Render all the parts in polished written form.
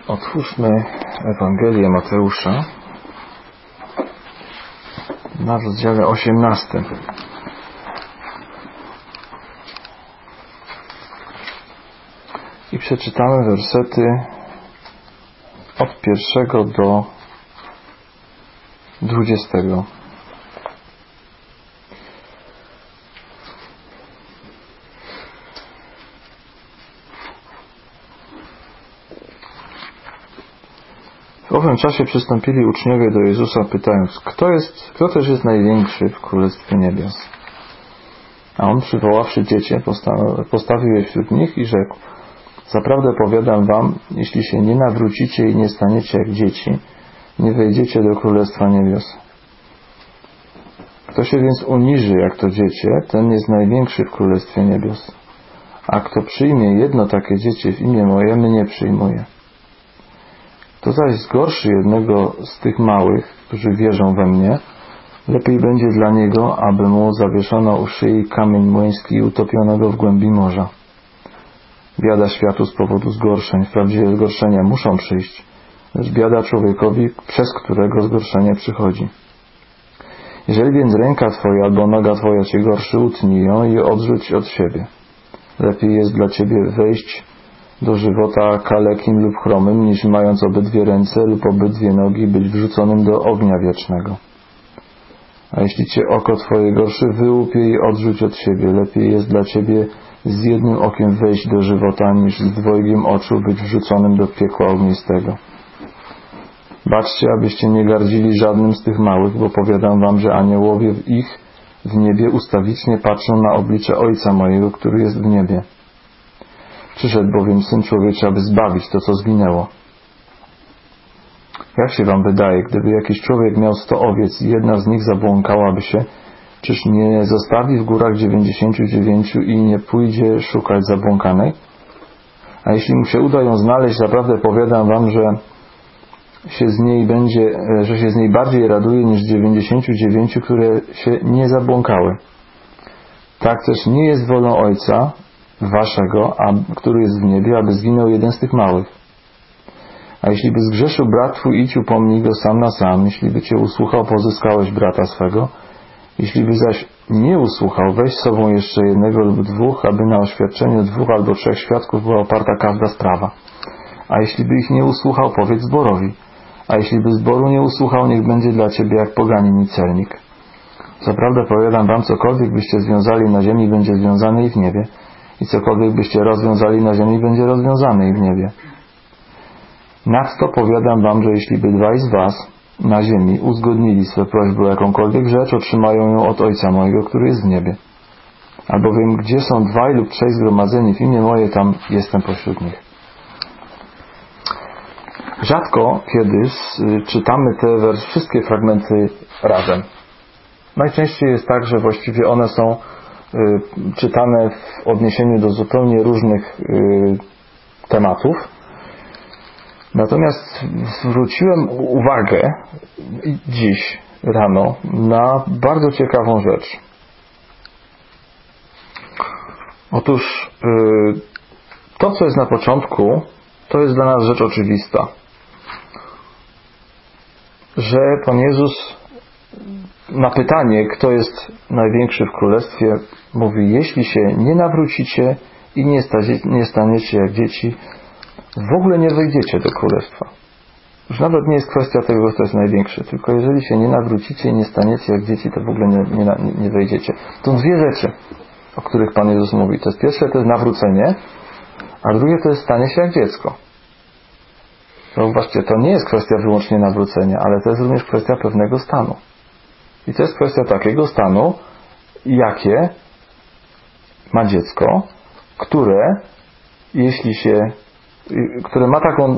Otwórzmy Ewangelię Mateusza na rozdziale 18. I przeczytamy wersety od 1 do 20. W owym czasie przystąpili uczniowie do Jezusa, pytając, kto też jest największy w Królestwie Niebios? A On, przywoławszy dziecię, postawił je wśród nich i rzekł, zaprawdę powiadam wam, jeśli się nie nawrócicie i nie staniecie jak dzieci, nie wejdziecie do Królestwa Niebios. Kto się więc uniży jak to dziecię, ten jest największy w Królestwie Niebios. A kto przyjmie jedno takie dziecię w imię moje, mnie przyjmuje. Kto zaś zgorszy jednego z tych małych, którzy wierzą we mnie, lepiej będzie dla niego, aby mu zawieszono u szyi kamień młyński i utopiono go w głębi morza. Biada światu z powodu zgorszeń. Wprawdzie zgorszenia muszą przyjść, lecz biada człowiekowi, przez którego zgorszenie przychodzi. Jeżeli więc ręka twoja albo noga twoja cię gorszy, utnij ją i odrzuć od siebie. Lepiej jest dla ciebie wejść do żywota kalekim lub chromym, niż mając obydwie ręce lub obydwie nogi być wrzuconym do ognia wiecznego. A jeśli cię oko twoje gorszy, wyłup je i odrzuć od siebie. Lepiej jest dla ciebie z jednym okiem wejść do żywota, niż z dwojgiem oczu być wrzuconym do piekła ognistego. Baczcie, abyście nie gardzili żadnym z tych małych, bo powiadam wam, że aniołowie w niebie ustawicznie patrzą na oblicze Ojca mojego, który jest w niebie. Przyszedł bowiem Syn Człowieczy, aby zbawić to, co zginęło. Jak się wam wydaje, gdyby jakiś człowiek miał 100 owiec i jedna z nich zabłąkałaby się, czyż nie zostawi w górach 99 i nie pójdzie szukać zabłąkanej? A jeśli mu się uda ją znaleźć, zaprawdę powiadam wam, że się z niej bardziej raduje niż 99, które się nie zabłąkały. Tak też nie jest wolą Ojca waszego, który jest w niebie, aby zginął jeden z tych małych. A jeśli by zgrzeszył brat twój, idź upomnij go sam na sam. Jeśli by cię usłuchał, pozyskałeś brata swego. Jeśli by zaś nie usłuchał, weź z sobą jeszcze jednego lub dwóch, aby na oświadczeniu 2 albo 3 świadków była oparta każda sprawa. A jeśli by ich nie usłuchał, powiedz zborowi. A jeśli by zboru nie usłuchał, niech będzie dla ciebie jak poganin i celnik. Zaprawdę powiadam wam, cokolwiek byście związali na ziemi, będzie związane i w niebie. I cokolwiek byście rozwiązali na ziemi, będzie rozwiązane i w niebie. Nadto powiadam wam, że jeśli by 2 z was na ziemi uzgodnili swe prośby o jakąkolwiek rzecz, otrzymają ją od Ojca mojego, który jest w niebie. Albowiem gdzie są 2 lub 3 zgromadzeni w imię moje, tam jestem pośród nich. Rzadko kiedy czytamy te wszystkie fragmenty razem. Najczęściej jest tak, że właściwie one są czytane w odniesieniu do zupełnie różnych tematów. Natomiast zwróciłem uwagę dziś rano na bardzo ciekawą rzecz. Otóż to, co jest na początku, to jest dla nas rzecz oczywista. Że Pan Jezus na pytanie, kto jest największy w Królestwie, mówi, jeśli się nie nawrócicie i nie staniecie jak dzieci, w ogóle nie wejdziecie do Królestwa. Już nawet nie jest kwestia tego, kto jest największy, tylko jeżeli się nie nawrócicie i nie staniecie jak dzieci, to w ogóle nie wejdziecie. To 2 rzeczy, o których Pan Jezus mówi. To jest pierwsze, to jest nawrócenie, a drugie to jest stanie się jak dziecko. Zobaczcie, to nie jest kwestia wyłącznie nawrócenia, ale to jest również kwestia pewnego stanu. I to jest kwestia takiego stanu, jakie ma dziecko, które ma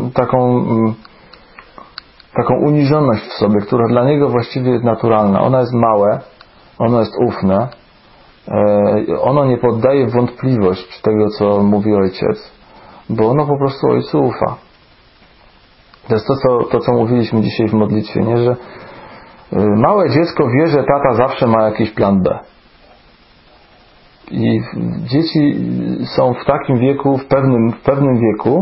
taką uniżoność w sobie, która dla niego właściwie jest naturalna. Ona jest małe, ono jest ufne, ono nie poddaje w wątpliwość tego, co mówi ojciec, bo ono po prostu ojcu ufa. To jest to, co mówiliśmy dzisiaj w modlitwie, nie? Że małe dziecko wie, że tata zawsze ma jakiś plan B. I dzieci są w takim wieku, w pewnym wieku,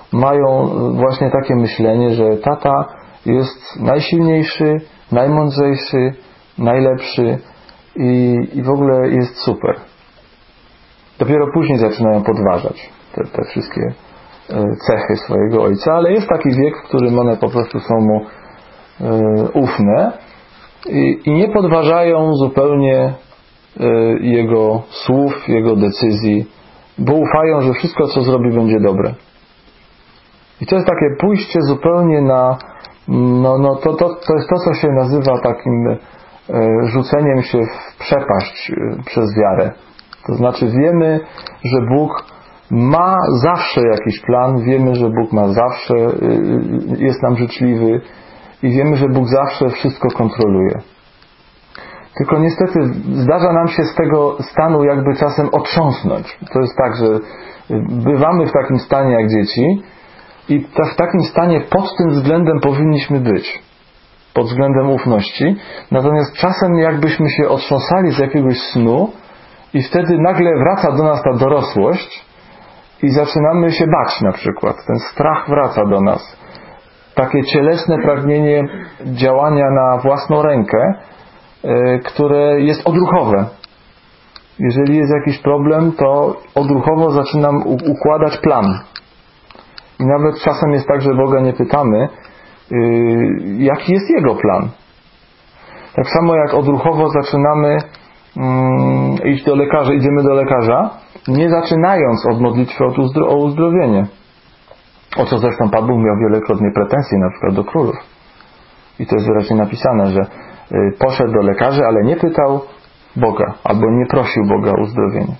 mają właśnie takie myślenie, że tata jest najsilniejszy, najmądrzejszy, najlepszy i w ogóle jest super. Dopiero później zaczynają podważać te wszystkie cechy swojego ojca, ale jest taki wiek, w którym one po prostu są mu ufne i nie podważają zupełnie jego słów, jego decyzji, bo ufają, że wszystko, co zrobi, będzie dobre. I to jest takie pójście zupełnie na to jest to, co się nazywa takim rzuceniem się w przepaść przez wiarę. To znaczy wiemy, że Bóg ma zawsze jakiś plan, wiemy, że Bóg ma zawsze, jest nam życzliwy i wiemy, że Bóg zawsze wszystko kontroluje. Tylko niestety zdarza nam się z tego stanu jakby czasem otrząsnąć. To jest tak, że bywamy w takim stanie jak dzieci i w takim stanie pod tym względem powinniśmy być. Pod względem ufności. Natomiast czasem jakbyśmy się otrząsali z jakiegoś snu i wtedy nagle wraca do nas ta dorosłość i zaczynamy się bać na przykład. Ten strach wraca do nas. Takie cielesne pragnienie działania na własną rękę, które jest odruchowe. Jeżeli jest jakiś problem, to odruchowo zaczynam układać plan. I nawet czasem jest tak, że Boga nie pytamy, jaki jest Jego plan. Tak samo jak odruchowo zaczynamy iść do lekarza, idziemy do lekarza, nie zaczynając od modlitwy o uzdrowienie. O co zresztą Pan Bóg miał wielokrotnie pretensje, na przykład do królów. I to jest wyraźnie napisane, że poszedł do lekarzy, ale nie pytał Boga, albo nie prosił Boga o uzdrowienie.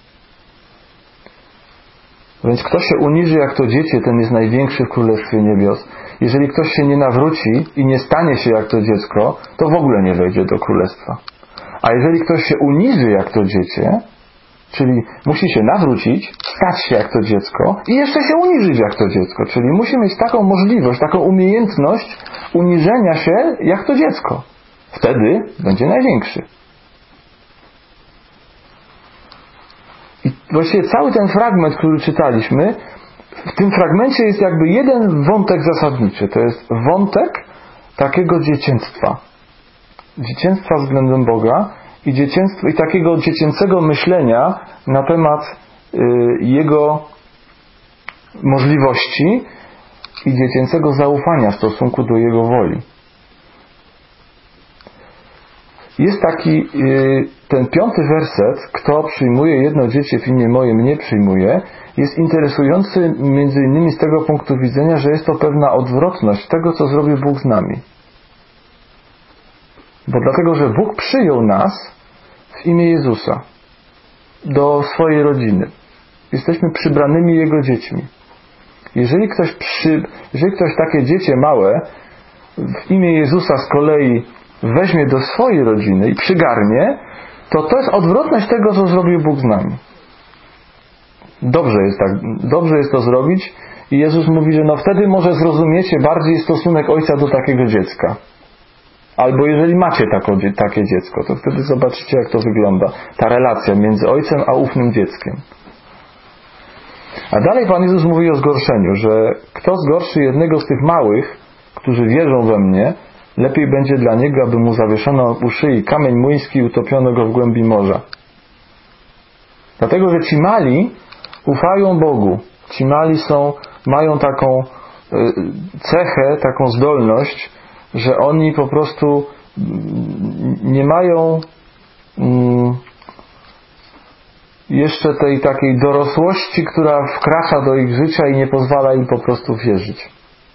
Więc kto się uniży jak to dziecię, ten jest największy w Królestwie Niebios. Jeżeli ktoś się nie nawróci i nie stanie się jak to dziecko, to w ogóle nie wejdzie do Królestwa. A jeżeli ktoś się uniży jak to dziecię, czyli musi się nawrócić, stać się jak to dziecko i jeszcze się uniżyć jak to dziecko, czyli musi mieć taką możliwość, taką umiejętność uniżenia się jak to dziecko. Wtedy będzie największy. I właściwie cały ten fragment, który czytaliśmy, w tym fragmencie jest jakby jeden wątek zasadniczy. To jest wątek takiego dziecięctwa. Dziecięctwa względem Boga i takiego dziecięcego myślenia na temat Jego możliwości i dziecięcego zaufania w stosunku do Jego woli. Jest taki ten 5 werset, kto przyjmuje jedno dziecię w imię moje, mnie przyjmuje, jest interesujący między innymi z tego punktu widzenia, że jest to pewna odwrotność tego, co zrobił Bóg z nami. Bo dlatego, że Bóg przyjął nas w imię Jezusa do swojej rodziny. Jesteśmy przybranymi Jego dziećmi. Jeżeli ktoś takie dziecię małe w imię Jezusa z kolei weźmie do swojej rodziny i przygarnie, to jest odwrotność tego, co zrobił Bóg z nami. Dobrze jest to zrobić i Jezus mówi, że wtedy może zrozumiecie bardziej stosunek ojca do takiego dziecka. Albo jeżeli macie takie dziecko, to wtedy zobaczycie, jak to wygląda. Ta relacja między ojcem a ufnym dzieckiem. A dalej Pan Jezus mówi o zgorszeniu, że kto zgorszy jednego z tych małych, którzy wierzą we mnie, lepiej będzie dla niego, aby mu zawieszono u szyi kamień młyński i utopiono go w głębi morza. Dlatego, że ci mali ufają Bogu. Ci mali mają taką cechę, taką zdolność, że oni po prostu nie mają jeszcze tej takiej dorosłości, która wkracza do ich życia i nie pozwala im po prostu wierzyć.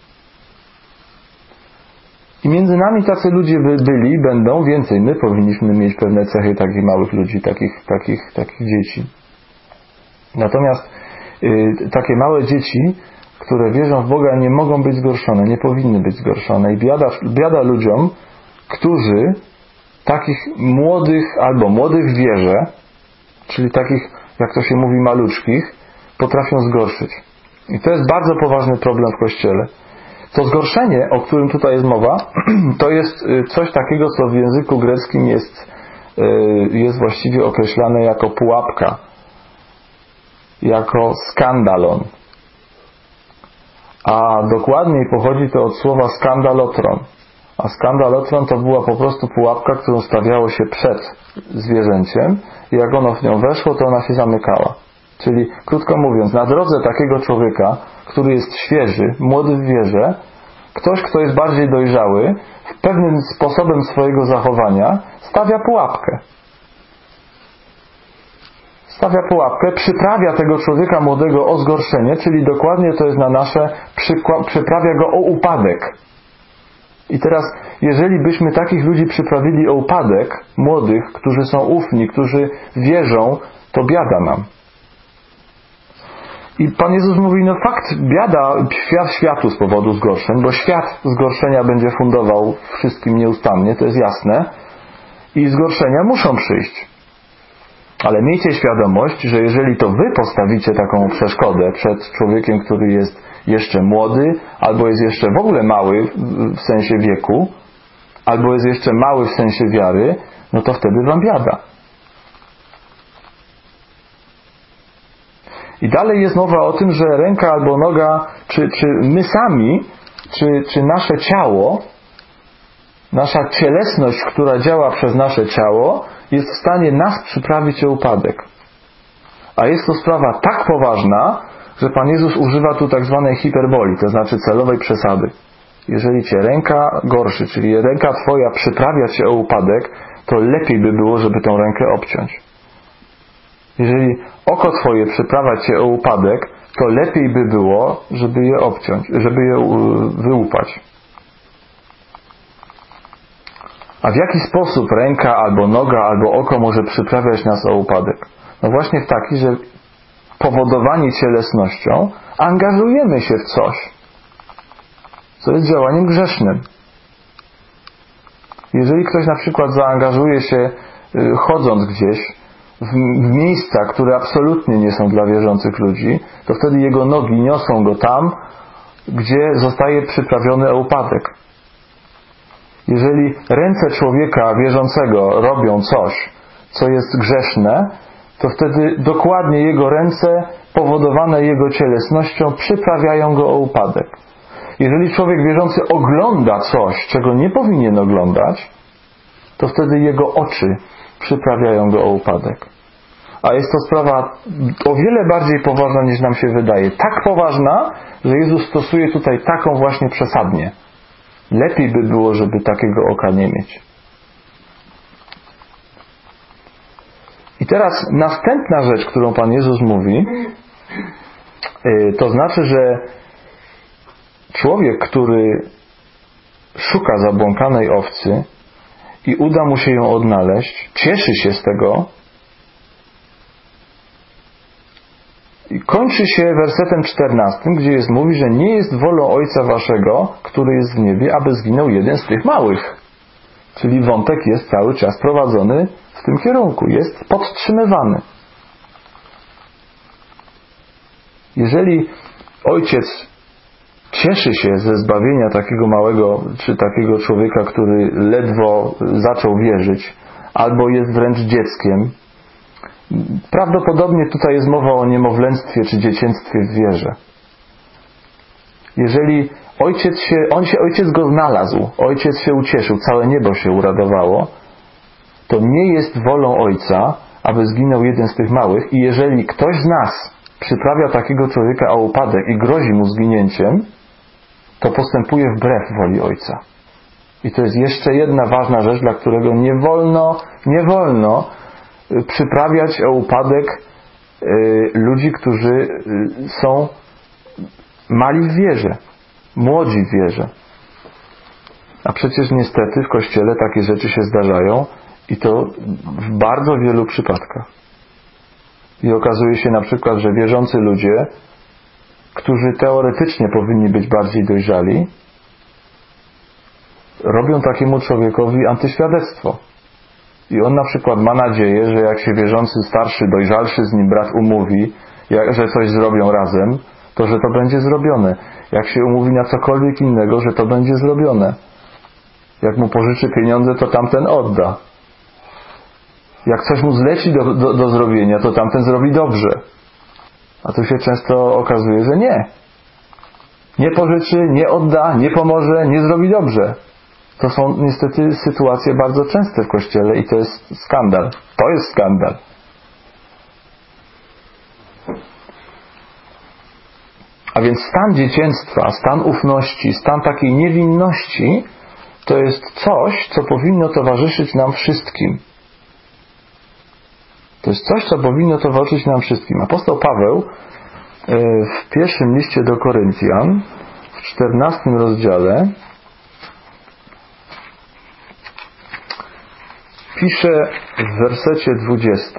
I między nami tacy ludzie będą, więcej my powinniśmy mieć pewne cechy takich małych ludzi, takich dzieci. Natomiast takie małe dzieci, które wierzą w Boga, nie mogą być zgorszone, nie powinny być zgorszone. I biada ludziom, którzy takich młodych albo młodych w wierze, czyli takich, jak to się mówi, maluczkich, potrafią zgorszyć. I to jest bardzo poważny problem w Kościele. To zgorszenie, o którym tutaj jest mowa, to jest coś takiego, co w języku greckim jest właściwie określane jako pułapka, jako skandalon. A dokładniej pochodzi to od słowa skandalotron. A skandalotron to była po prostu pułapka, którą stawiało się przed zwierzęciem i jak ono w nią weszło, to ona się zamykała. Czyli, krótko mówiąc, na drodze takiego człowieka, który jest świeży, młody w wierze, ktoś, kto jest bardziej dojrzały, pewnym sposobem swojego zachowania stawia pułapkę. Stawia pułapkę, przyprawia tego człowieka młodego o zgorszenie, czyli dokładnie to jest na nasze, przyprawia go o upadek. I teraz, jeżeli byśmy takich ludzi przyprawili o upadek, młodych, którzy są ufni, którzy wierzą, to biada nam. I Pan Jezus mówi, no fakt, biada światu z powodu zgorszeń, bo świat zgorszenia będzie fundował wszystkim nieustannie, to jest jasne. I zgorszenia muszą przyjść. Ale miejcie świadomość, że jeżeli to wy postawicie taką przeszkodę przed człowiekiem, który jest jeszcze młody, albo jest jeszcze w ogóle mały w sensie wieku, albo jest jeszcze mały w sensie wiary, no to wtedy wam biada. I dalej jest mowa o tym, że ręka albo noga, czy my sami, czy nasze ciało, nasza cielesność, która działa przez nasze ciało, jest w stanie nas przyprawić o upadek. A jest to sprawa tak poważna, że Pan Jezus używa tu tak zwanej hiperboli, to znaczy celowej przesady. Jeżeli cię ręka gorszy, czyli ręka twoja przyprawia cię o upadek, to lepiej by było, żeby tą rękę obciąć. Jeżeli oko twoje przyprawia cię o upadek, to lepiej by było, żeby je obciąć, żeby je wyłupać. A w jaki sposób ręka, albo noga, albo oko może przyprawiać nas o upadek? No właśnie w taki, że powodowani cielesnością angażujemy się w coś, co jest działaniem grzesznym. Jeżeli ktoś na przykład zaangażuje się chodząc gdzieś w miejsca, które absolutnie nie są dla wierzących ludzi, to wtedy jego nogi niosą go tam, gdzie zostaje przyprawiony o upadek. Jeżeli ręce człowieka wierzącego robią coś, co jest grzeszne, to wtedy dokładnie jego ręce, powodowane jego cielesnością, przyprawiają go o upadek. Jeżeli człowiek wierzący ogląda coś, czego nie powinien oglądać, to wtedy jego oczy przyprawiają go o upadek. A jest to sprawa o wiele bardziej poważna, niż nam się wydaje. Tak poważna, że Jezus stosuje tutaj taką właśnie przesadnię. Lepiej by było, żeby takiego oka nie mieć. I teraz następna rzecz, którą Pan Jezus mówi, to znaczy, że człowiek, który szuka zabłąkanej owcy i uda mu się ją odnaleźć, cieszy się z tego i kończy się wersetem 14, gdzie mówi, że nie jest wolą Ojca Waszego, który jest w niebie, aby zginął jeden z tych małych. Czyli wątek jest cały czas prowadzony w tym kierunku, jest podtrzymywany. Jeżeli Ojciec cieszy się ze zbawienia takiego małego, czy takiego człowieka, który ledwo zaczął wierzyć, albo jest wręcz dzieckiem, prawdopodobnie tutaj jest mowa o niemowlęctwie czy dziecięctwie w wierze. Jeżeli ojciec go znalazł, ojciec się ucieszył, całe niebo się uradowało, to nie jest wolą Ojca, aby zginął jeden z tych małych i jeżeli ktoś z nas przyprawia takiego człowieka o upadek i grozi mu zginięciem, to postępuje wbrew woli Ojca. I to jest jeszcze jedna ważna rzecz, dla którego nie wolno przyprawiać o upadek ludzi, którzy są mali w wierze, młodzi w wierze. A przecież niestety w Kościele takie rzeczy się zdarzają i to w bardzo wielu przypadkach. I okazuje się na przykład, że wierzący ludzie, którzy teoretycznie powinni być bardziej dojrzali, robią takiemu człowiekowi antyświadectwo. I on na przykład ma nadzieję, że jak się wierzący starszy, dojrzalszy z nim brat umówi, że coś zrobią razem, to że to będzie zrobione. Jak się umówi na cokolwiek innego, że to będzie zrobione. Jak mu pożyczy pieniądze, to tamten odda. Jak coś mu zleci do zrobienia, to tamten zrobi dobrze. A tu się często okazuje, że nie. nie pożyczy, nie odda, nie pomoże, nie zrobi dobrze. To są niestety sytuacje bardzo częste w Kościele i to jest skandal. To jest skandal. A więc stan dzieciństwa, stan ufności, stan takiej niewinności to jest coś, co powinno towarzyszyć nam wszystkim. To jest coś, co powinno towarzyszyć nam wszystkim. Apostoł Paweł w pierwszym liście do Koryntian, w 14 rozdziale, pisze w wersecie 20,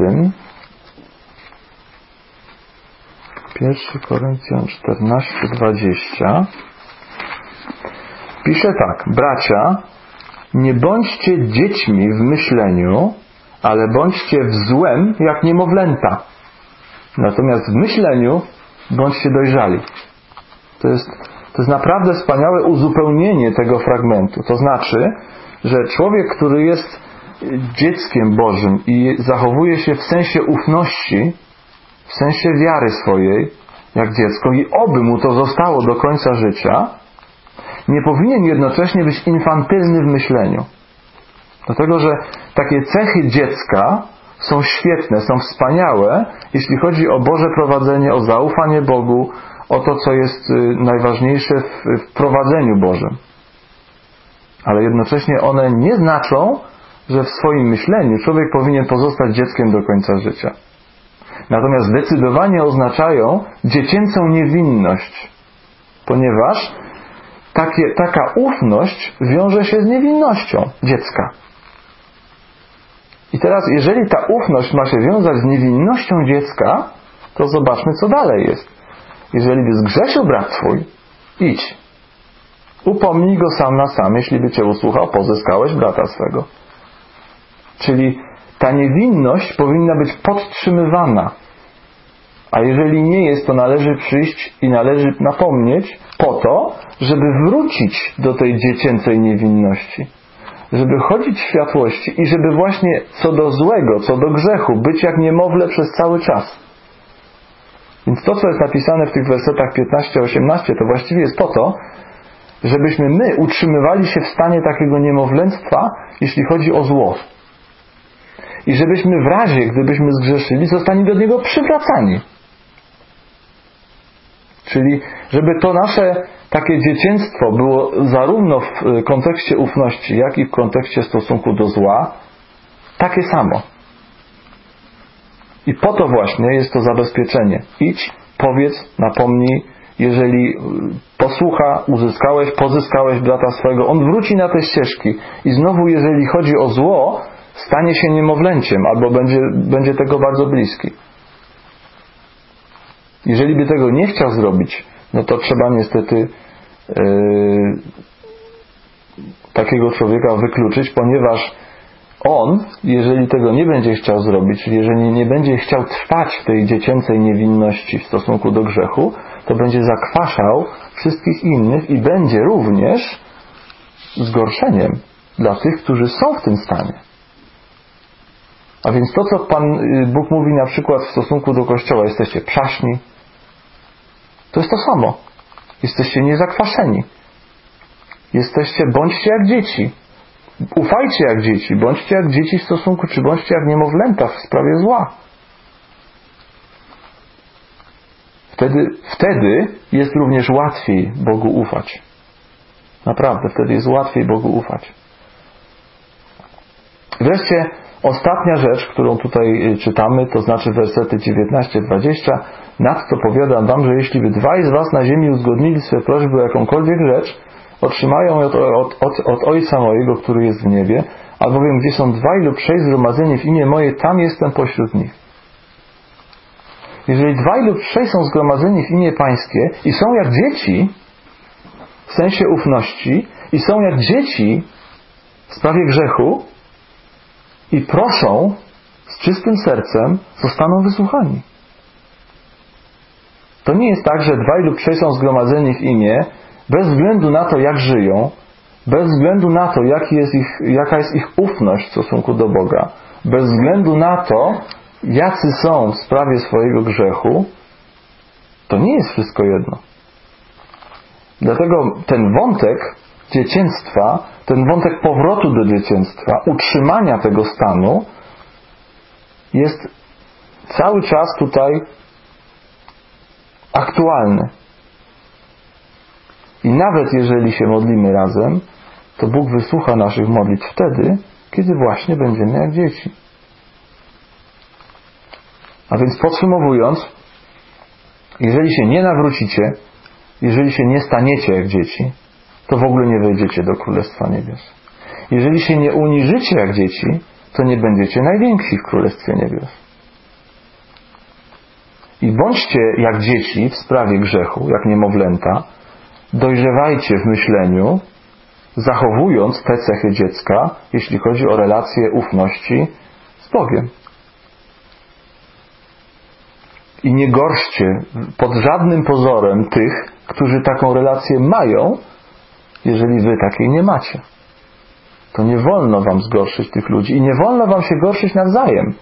1 Koryntian 14:20, pisze tak: bracia, nie bądźcie dziećmi w myśleniu, ale bądźcie w złem jak niemowlęta. Natomiast w myśleniu bądźcie dojrzali. To jest naprawdę wspaniałe uzupełnienie tego fragmentu. To znaczy, że człowiek, który jest dzieckiem Bożym i zachowuje się w sensie ufności, w sensie wiary swojej, jak dziecko, i oby mu to zostało do końca życia, nie powinien jednocześnie być infantylny w myśleniu. Dlatego, że takie cechy dziecka są świetne, są wspaniałe, jeśli chodzi o Boże prowadzenie, o zaufanie Bogu, o to, co jest najważniejsze w prowadzeniu Bożym. Ale jednocześnie one nie znaczą, że w swoim myśleniu człowiek powinien pozostać dzieckiem do końca życia. Natomiast zdecydowanie oznaczają dziecięcą niewinność, ponieważ taka ufność wiąże się z niewinnością dziecka. I teraz, jeżeli ta ufność ma się wiązać z niewinnością dziecka, to zobaczmy, co dalej jest. Jeżeli by zgrzeszył brat twój, idź. Upomnij go sam na sam, jeśli by cię usłuchał, pozyskałeś brata swego. Czyli ta niewinność powinna być podtrzymywana. A jeżeli nie jest, to należy przyjść i należy napomnieć po to, żeby wrócić do tej dziecięcej niewinności. Żeby chodzić w światłości i żeby właśnie co do złego, co do grzechu być jak niemowlę przez cały czas. Więc to, co jest napisane w tych wersetach 15-18, to właściwie jest po to, żebyśmy my utrzymywali się w stanie takiego niemowlęctwa, jeśli chodzi o zło. I żebyśmy w razie, gdybyśmy zgrzeszyli, zostali do niego przywracani. Czyli żeby to nasze takie dzieciństwo było zarówno w kontekście ufności, jak i w kontekście stosunku do zła takie samo. I po to właśnie jest to zabezpieczenie. Idź, powiedz, napomnij, jeżeli posłucha, pozyskałeś brata swego, on wróci na te ścieżki i znowu, jeżeli chodzi o zło, stanie się niemowlęciem albo będzie tego bardzo bliski. Jeżeli by tego nie chciał zrobić, no to trzeba niestety takiego człowieka wykluczyć, ponieważ on, jeżeli tego nie będzie chciał zrobić, czyli jeżeli nie będzie chciał trwać w tej dziecięcej niewinności w stosunku do grzechu, to będzie zakwaszał wszystkich innych i będzie również zgorszeniem dla tych, którzy są w tym stanie. A więc to, co Pan Bóg mówi na przykład w stosunku do Kościoła, jesteście przaśni, to jest to samo. Jesteście niezakwaszeni. Bądźcie jak dzieci. Ufajcie jak dzieci. Bądźcie jak dzieci w stosunku, czy bądźcie jak niemowlęta w sprawie zła. Wtedy jest również łatwiej Bogu ufać. Naprawdę, wtedy jest łatwiej Bogu ufać. Wreszcie ostatnia rzecz, którą tutaj czytamy, to znaczy wersety 19-20. Nadto powiadam wam, że jeśli by dwaj z was na ziemi uzgodnili swe prośby o jakąkolwiek rzecz, otrzymają od Ojca mojego, który jest w niebie, albowiem gdzie są dwaj lub 6 zgromadzeni w imię moje, tam jestem pośród nich. Jeżeli 2 lub 6 są zgromadzeni w imię Pańskie i są jak dzieci, w sensie ufności, i są jak dzieci w sprawie grzechu i proszą z czystym sercem, zostaną wysłuchani. To nie jest tak, że 2 lub 6 są zgromadzeni w imię, bez względu na to, jak żyją, bez względu na to, jaka jest ich ufność w stosunku do Boga, bez względu na to, jacy są w sprawie swojego grzechu, to nie jest wszystko jedno. Dlatego ten wątek dziecięctwa, ten wątek powrotu do dziecięctwa, utrzymania tego stanu jest cały czas tutaj aktualny. I nawet jeżeli się modlimy razem, to Bóg wysłucha naszych modlitw wtedy, kiedy właśnie będziemy jak dzieci. A więc podsumowując, jeżeli się nie nawrócicie, jeżeli się nie staniecie jak dzieci, to w ogóle nie wejdziecie do Królestwa Niebios. Jeżeli się nie uniżycie jak dzieci, to nie będziecie najwięksi w Królestwie Niebios. I bądźcie jak dzieci w sprawie grzechu, jak niemowlęta, dojrzewajcie w myśleniu, zachowując te cechy dziecka, jeśli chodzi o relacje ufności z Bogiem. I nie gorszcie pod żadnym pozorem tych, którzy taką relację mają, jeżeli wy takiej nie macie. To nie wolno wam zgorszyć tych ludzi i nie wolno wam się gorszyć nawzajem.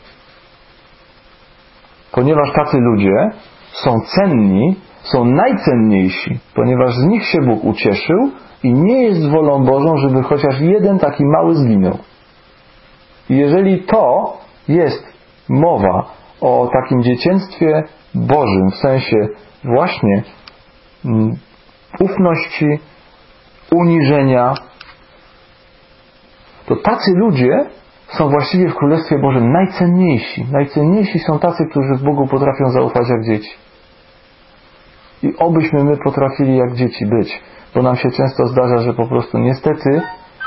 Ponieważ tacy ludzie są cenni, są najcenniejsi, ponieważ z nich się Bóg ucieszył i nie jest wolą Bożą, żeby chociaż jeden taki mały zginął. I jeżeli to jest mowa o takim dziecięctwie Bożym, w sensie właśnie ufności, uniżenia, to tacy ludzie są właściwie w Królestwie Bożym najcenniejsi. Najcenniejsi są tacy, którzy w Bogu potrafią zaufać jak dzieci. I obyśmy my potrafili jak dzieci być, bo nam się często zdarza, że po prostu niestety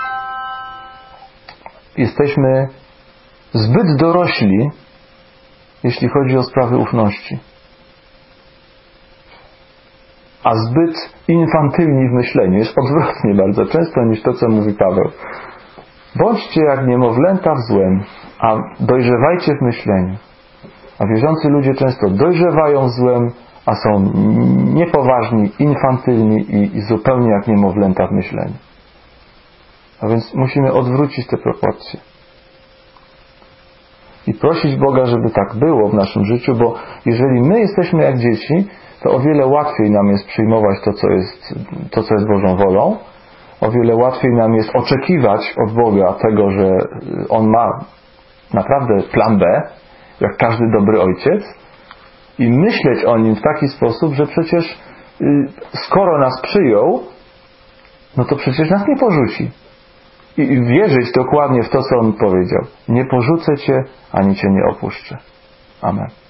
jesteśmy zbyt dorośli, jeśli chodzi o sprawy ufności, a zbyt infantylni w myśleniu. Jest odwrotnie bardzo często niż to, co mówi Paweł. Bądźcie jak niemowlęta w złem, a dojrzewajcie w myśleniu. A wierzący ludzie często dojrzewają w złem, a są niepoważni, infantylni i zupełnie jak niemowlęta w myśleniu. A więc musimy odwrócić te proporcje. I prosić Boga, żeby tak było w naszym życiu, bo jeżeli my jesteśmy jak dzieci, to o wiele łatwiej nam jest przyjmować to, co jest Bożą wolą. O wiele łatwiej nam jest oczekiwać od Boga tego, że On ma naprawdę plan B, jak każdy dobry ojciec, i myśleć o Nim w taki sposób, że przecież skoro nas przyjął, no to przecież nas nie porzuci. I wierzyć dokładnie w to, co On powiedział. Nie porzucę Cię, ani Cię nie opuszczę. Amen.